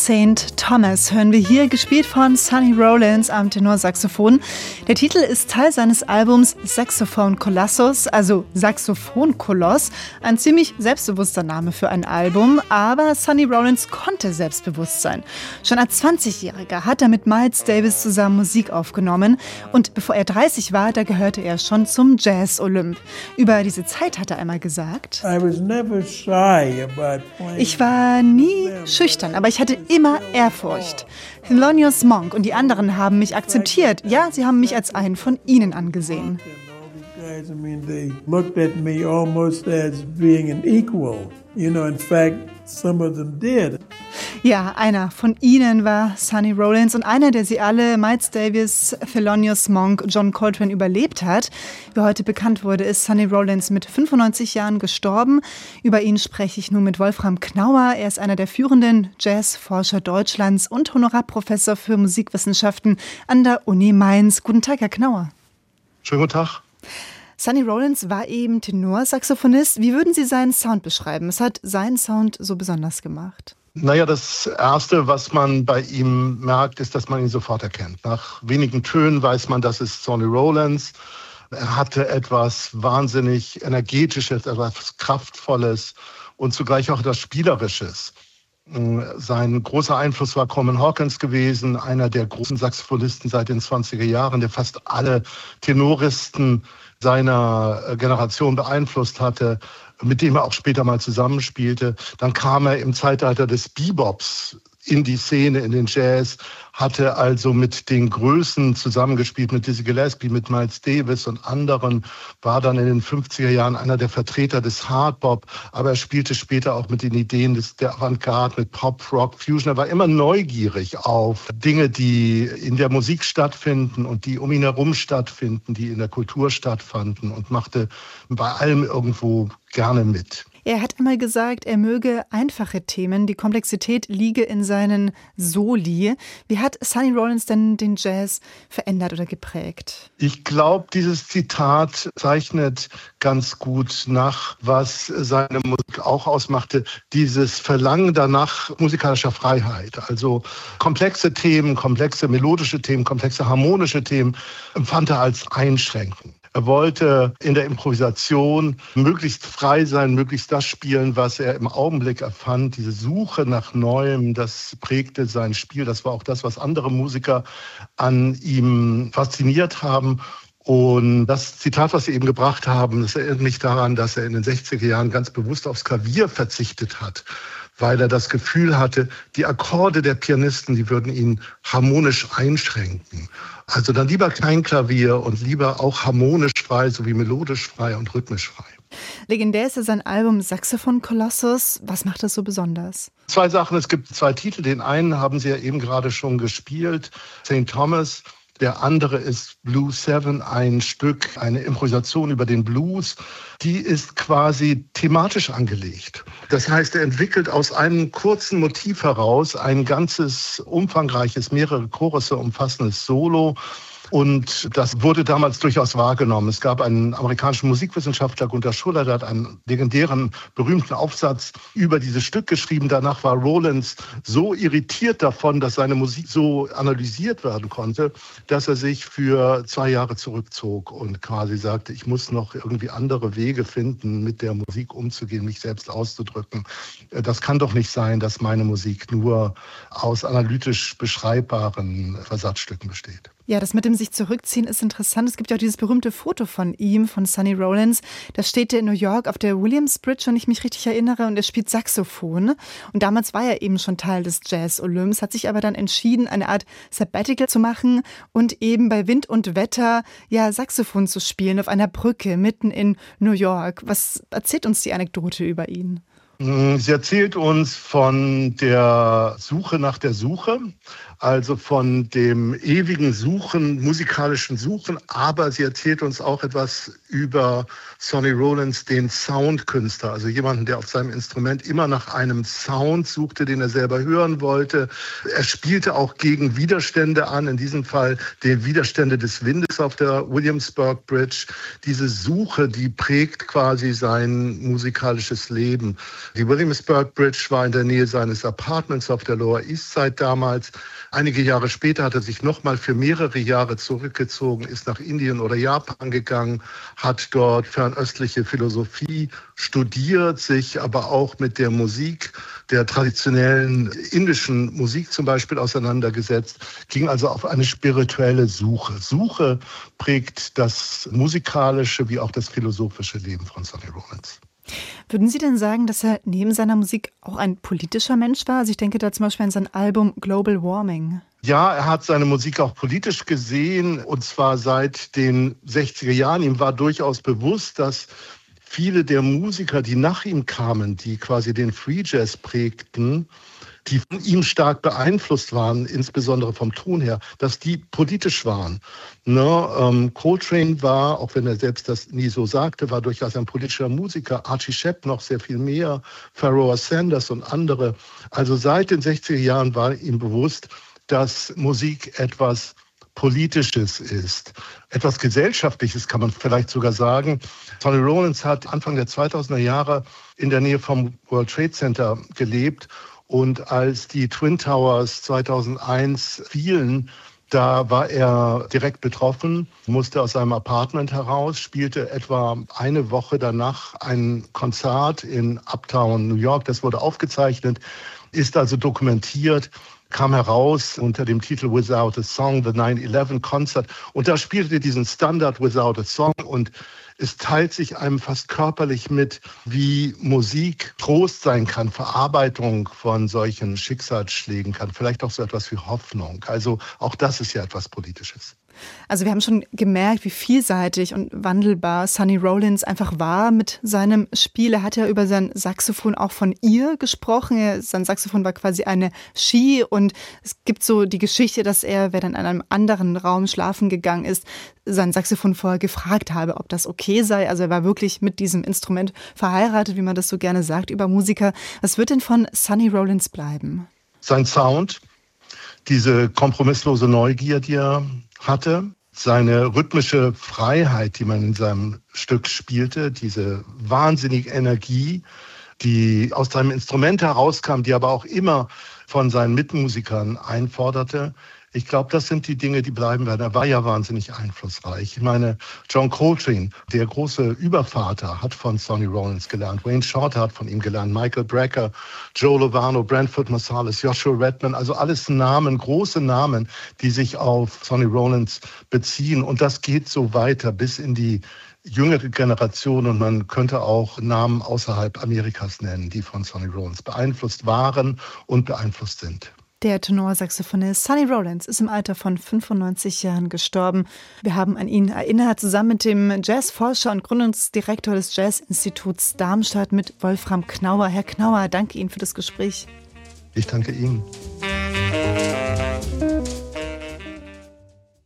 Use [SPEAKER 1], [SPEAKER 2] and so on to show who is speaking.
[SPEAKER 1] St. Thomas hören wir hier, gespielt von Sonny Rollins am Tenorsaxophon. Der Titel ist Teil seines Albums Saxophone Colossus, also Saxophonkoloss. Ein ziemlich selbstbewusster Name für ein Album, aber Sonny Rollins konnte selbstbewusst sein. Schon als 20-Jähriger hat er mit Miles Davis zusammen Musik aufgenommen und bevor er 30 war, da gehörte er schon zum Jazz-Olymp. Über diese Zeit hat er einmal gesagt: Ich war nie schüchtern, aber ich hatte immer Ehrfurcht. Thelonious Monk und die anderen haben mich akzeptiert. Ja, sie haben mich als einen von ihnen angesehen. Ja, einer von ihnen war Sonny Rollins und einer, der sie alle, Miles Davis, Thelonious Monk, John Coltrane, überlebt hat. Wie heute bekannt wurde, ist Sonny Rollins mit 95 Jahren gestorben. Über ihn spreche ich nun mit Wolfram Knauer. Er ist einer der führenden Jazzforscher Deutschlands und Honorarprofessor für Musikwissenschaften an der Uni Mainz. Guten Tag, Herr Knauer.
[SPEAKER 2] Schönen guten Tag.
[SPEAKER 1] Sonny Rollins war eben Tenorsaxophonist. Wie würden Sie seinen Sound beschreiben? Was hat seinen Sound so besonders gemacht?
[SPEAKER 2] Naja, das Erste, was man bei ihm merkt, ist, dass man ihn sofort erkennt. Nach wenigen Tönen weiß man, das ist Sonny Rollins. Er hatte etwas wahnsinnig Energetisches, etwas Kraftvolles und zugleich auch etwas Spielerisches. Sein großer Einfluss war Coleman Hawkins gewesen, einer der großen Saxophonisten seit den 20er Jahren, der fast alle Tenoristen seiner Generation beeinflusst hatte, mit dem er auch später mal zusammenspielte. Dann kam er im Zeitalter des Bebops in die Szene, in den Jazz, hatte also mit den Größen zusammengespielt, mit Dizzy Gillespie, mit Miles Davis und anderen, war dann in den 50er Jahren einer der Vertreter des Hardbop, aber er spielte später auch mit den Ideen der Avantgarde, mit Pop, Rock, Fusion. Er war immer neugierig auf Dinge, die in der Musik stattfinden und die um ihn herum stattfinden, die in der Kultur stattfanden und machte bei allem irgendwo gerne mit.
[SPEAKER 1] Er hat einmal gesagt, er möge einfache Themen, die Komplexität liege in seinen Soli. Wie hat Sonny Rollins denn den Jazz verändert oder geprägt?
[SPEAKER 2] Ich glaube, dieses Zitat zeichnet ganz gut nach, was seine Musik auch ausmachte. Dieses Verlangen danach musikalischer Freiheit. Also komplexe Themen, komplexe melodische Themen, komplexe harmonische Themen empfand er als einschränkend. Er wollte in der Improvisation möglichst frei sein, möglichst das spielen, was er im Augenblick erfand. Diese Suche nach Neuem, das prägte sein Spiel. Das war auch das, was andere Musiker an ihm fasziniert haben. Und das Zitat, was Sie eben gebracht haben, das erinnert mich daran, dass er in den 60er Jahren ganz bewusst aufs Klavier verzichtet hat, weil er das Gefühl hatte, die Akkorde der Pianisten, die würden ihn harmonisch einschränken. Also dann lieber kein Klavier und lieber auch harmonisch frei, sowie melodisch frei und rhythmisch frei.
[SPEAKER 1] Legendär ist ja sein Album Saxophone Colossus. Was macht das so besonders?
[SPEAKER 2] Zwei Sachen, es gibt zwei Titel. Den einen haben Sie ja eben gerade schon gespielt, St. Thomas. Der andere ist Blues 7, ein Stück, eine Improvisation über den Blues. Die ist quasi thematisch angelegt. Das heißt, er entwickelt aus einem kurzen Motiv heraus ein ganzes, umfangreiches, mehrere Chorusse umfassendes Solo. Und das wurde damals durchaus wahrgenommen. Es gab einen amerikanischen Musikwissenschaftler, Gunther Schuller, der hat einen legendären, berühmten Aufsatz über dieses Stück geschrieben. Danach war Rollins so irritiert davon, dass seine Musik so analysiert werden konnte, dass er sich für 2 Jahre zurückzog und quasi sagte, ich muss noch irgendwie andere Wege finden, mit der Musik umzugehen, mich selbst auszudrücken. Das kann doch nicht sein, dass meine Musik nur aus analytisch beschreibbaren Versatzstücken besteht.
[SPEAKER 1] Ja, das mit dem sich zurückziehen ist interessant. Es gibt ja auch dieses berühmte Foto von ihm, von Sonny Rollins. Das steht in New York auf der Williamsbridge, wenn ich mich richtig erinnere, und er spielt Saxophon. Und damals war er eben schon Teil des Jazz-Olymps, hat sich aber dann entschieden, eine Art Sabbatical zu machen und eben bei Wind und Wetter ja Saxophon zu spielen auf einer Brücke mitten in New York. Was erzählt uns die Anekdote über ihn?
[SPEAKER 2] Sie erzählt uns von der Suche nach der Suche, also von dem ewigen Suchen, musikalischen Suchen, aber sie erzählt uns auch etwas über Sonny Rollins, den Soundkünstler, also jemanden, der auf seinem Instrument immer nach einem Sound suchte, den er selber hören wollte. Er spielte auch gegen Widerstände an, in diesem Fall den Widerstände des Windes auf der Williamsburg Bridge. Diese Suche, die prägt quasi sein musikalisches Leben. Die Williamsburg Bridge war in der Nähe seines Apartments auf der Lower East Side damals. Einige Jahre später hat er sich nochmal für mehrere Jahre zurückgezogen, ist nach Indien oder Japan gegangen, hat dort fernöstliche Philosophie studiert, sich aber auch mit der Musik, der traditionellen indischen Musik zum Beispiel auseinandergesetzt, ging also auf eine spirituelle Suche. Suche prägt das musikalische wie auch das philosophische Leben von Sonny Rollins.
[SPEAKER 1] Würden Sie denn sagen, dass er neben seiner Musik auch ein politischer Mensch war? Also ich denke da zum Beispiel an sein Album Global Warming.
[SPEAKER 2] Ja, er hat seine Musik auch politisch gesehen, und zwar seit den 60er Jahren. Ihm war durchaus bewusst, dass viele der Musiker, die nach ihm kamen, die quasi den Free Jazz prägten, die von ihm stark beeinflusst waren, insbesondere vom Ton her, dass die politisch waren. Coltrane war, auch wenn er selbst das nie so sagte, war durchaus ein politischer Musiker. Archie Shepp noch sehr viel mehr, Pharoah Sanders und andere. Also seit den 60er Jahren war ihm bewusst, dass Musik etwas Politisches ist, etwas Gesellschaftliches, kann man vielleicht sogar sagen. Sonny Rollins hat Anfang der 2000er Jahre in der Nähe vom World Trade Center gelebt. Und als die Twin Towers 2001 fielen, da war er direkt betroffen, musste aus seinem Apartment heraus, spielte etwa eine Woche danach ein Konzert in Uptown, New York. Das wurde aufgezeichnet, ist also dokumentiert, kam heraus unter dem Titel Without a Song, The 9/11 Concert. Und da spielte diesen Standard Without a Song, und es teilt sich einem fast körperlich mit, wie Musik Trost sein kann, Verarbeitung von solchen Schicksalsschlägen kann, vielleicht auch so etwas wie Hoffnung. Also auch das ist ja etwas Politisches.
[SPEAKER 1] Also wir haben schon gemerkt, wie vielseitig und wandelbar Sonny Rollins einfach war mit seinem Spiel. Er hat ja über sein Saxophon auch von ihr gesprochen. Sein Saxophon war quasi eine Ski, und es gibt so die Geschichte, dass er, wenn er in einem anderen Raum schlafen gegangen ist, sein Saxophon vorher gefragt habe, ob das okay sei. Also er war wirklich mit diesem Instrument verheiratet, wie man das so gerne sagt über Musiker. Was wird denn von Sonny Rollins bleiben?
[SPEAKER 2] Sein Sound, diese kompromisslose Neugier, die er hatte, seine rhythmische Freiheit, die man in seinem Stück spielte, diese wahnsinnige Energie, die aus seinem Instrument herauskam, die aber auch immer von seinen Mitmusikern einforderte. Ich glaube, das sind die Dinge, die bleiben werden. Er war ja wahnsinnig einflussreich. Ich meine, John Coltrane, der große Übervater, hat von Sonny Rollins gelernt. Wayne Shorter hat von ihm gelernt. Michael Brecker, Joe Lovano, Branford Marsalis, Joshua Redman. Also alles Namen, große Namen, die sich auf Sonny Rollins beziehen. Und das geht so weiter bis in die jüngere Generation. Und man könnte auch Namen außerhalb Amerikas nennen, die von Sonny Rollins beeinflusst waren und beeinflusst sind.
[SPEAKER 1] Der Tenorsaxophonist Sonny Rollins ist im Alter von 95 Jahren gestorben. Wir haben an ihn erinnert, zusammen mit dem Jazzforscher und Gründungsdirektor des Jazzinstituts Darmstadt, mit Wolfram Knauer. Herr Knauer, danke Ihnen für das Gespräch.
[SPEAKER 2] Ich danke Ihnen.